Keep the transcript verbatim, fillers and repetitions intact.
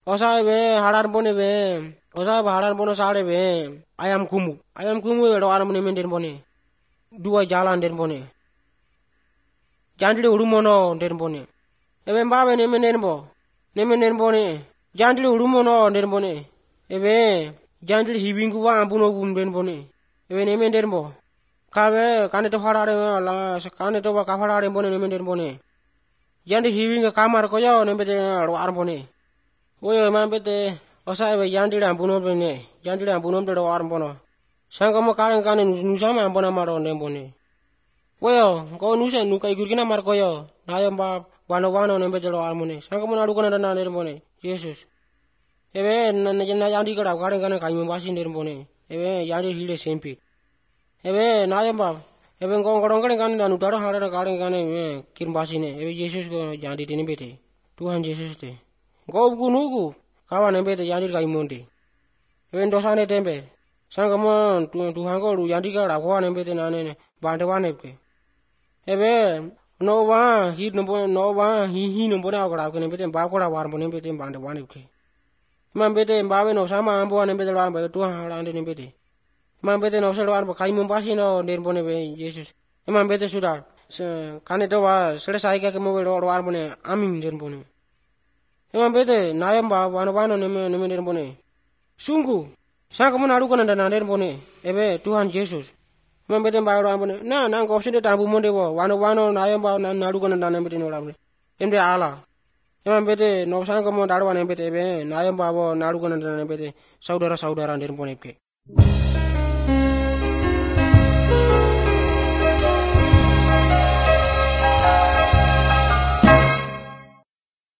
Osa be harar bone be. Osa ba harar bono sare be. Ayam kumu. Ayam kumu be do aram ne menden bone. Dua jalan den bone. Jandile urumono den bone. Ebe mbabe ne menden bo. Ne menden bone. Jandile urumono den bone. Ebe jandile hibingu wa ampuno bum den bone. Ebe ne menden bo. Kabe kane to harare la kane to ba ka harare bone ne menden bone. Jandi hibinga kamar ko yo ne bete ro aram bone. Oyo man bete osa ebe jandile ampuno bene. Jandile ampuno de ro aram bono. Sangamo karen kane nusama ambona maro den bone. Oyo ko nusa nuka igurgina mar ko yo. Nayo ba wano wano ne bete ro aram bone. Sangamo nadu kana na den bone. Yesus. Ebe na na jandi kara karen kane kayu basin den bone. Ebe jandi hile sempi. Ebe nayo ba ebe ngong ngorong kane kane na nutaro hara karen kane kirim basin ne. Ebe Yesus ko jandi tini bete. Tuhan Yesus te. Go gunugu kawan ne bete jandi kayu monde. Ebe dosane tembe. Sangamo Tuhan ko lu jandi kara ko ne bete na ne bande wane ke. Ebe no wa hi no no wa hi hi no bona ko ne bete ba ko ra war bone bete bande wane ke. Man bete mbawe no sama ambo ne bete wan ba Tuhan hara ne bete. Man bete no selo arbo kai mumbasi no den bone be Yesus. Emang bete sudah kane to wa selesai ka kemo ro ro arbone amin den bone. Emang bete nayam ba wano wano ne ne den bone. Sungguh saka mun aru kana dan den bone. Ebe Tuhan Yesus. Emang bete ba ro arbone. Na na ko sinde tambu monde bo wano wano nayam ba na aru kana dan bete no arbone. Emde ala. Emang bete no sangka mo daru wan bete be nayam ba bo naru kana dan bete saudara-saudara den bone ke.